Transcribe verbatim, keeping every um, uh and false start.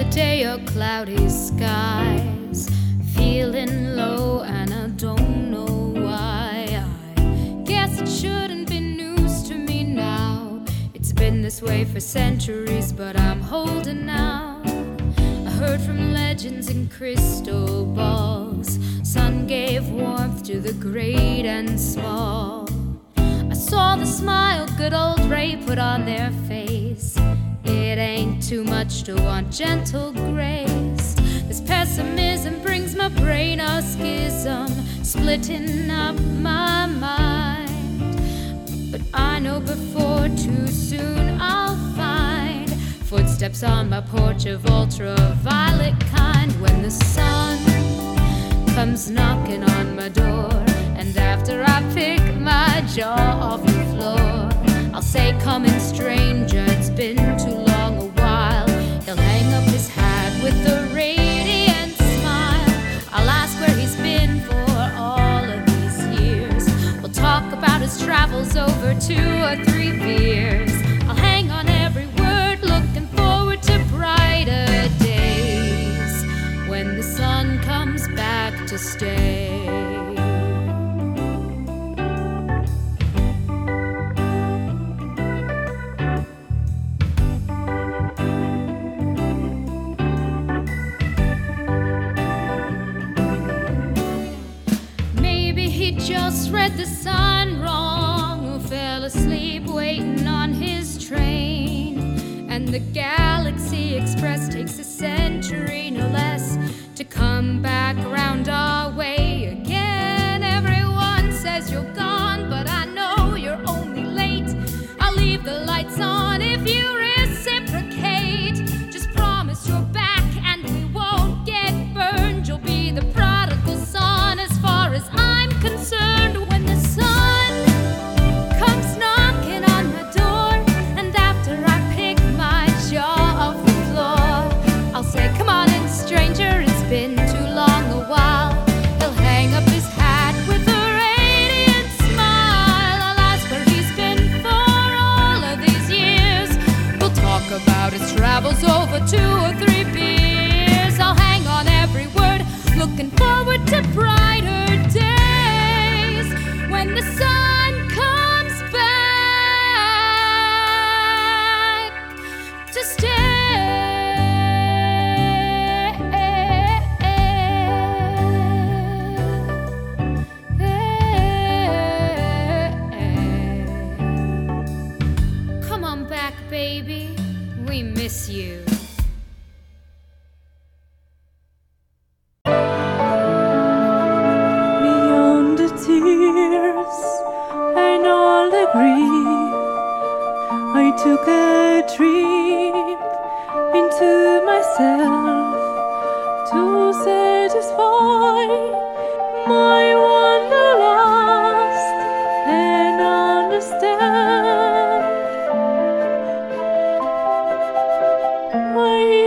day or cloudy skies, feeling low and I don't know why. I guess it shouldn't be news to me now. It's been this way for centuries, but I'm holding out. I heard from legends and crystal balls. Sun gave warmth to the great and small. I saw the smile good old Ray put on their face. It ain't too much to want gentle grace. This pessimism brings my brain a schism, splitting up my mind. But I know before too soon I'll find footsteps on my porch of ultraviolet kind. When the sun comes knocking on my door, and after I pick my jaw off the floor, I'll say, come in stranger, it's been too long a while. He'll hang up his hat with a radiant smile. I'll ask where he's been for all of these years. We'll talk about his travels over two or three beers. I'll hang on every word, looking forward to brighter days, when the sun comes back to stay. Just read the sun wrong, who fell asleep waiting on his train. And the Galaxy Express takes a century, no less, to come back around our way again. Everyone says you're gone, but I know you're only late. I'll leave the lights on if you reciprocate. Just promise you're back and we won't get burned. You'll be the prodigal son as far as I'm concerned. When the sun comes knocking on my door, and after I pick my jaw off the floor, I'll say, come on in stranger, it's been too long a while. He'll hang up his hat with a radiant smile. I'll ask where he's been for all of these years. We'll talk about his travels over two or three beers. I'll hang on every word, looking forward to brighter days, when the sun comes back to stay. Come on back, baby, we miss you. And all the grief, I took a trip into myself to satisfy my wanderlust and understand. I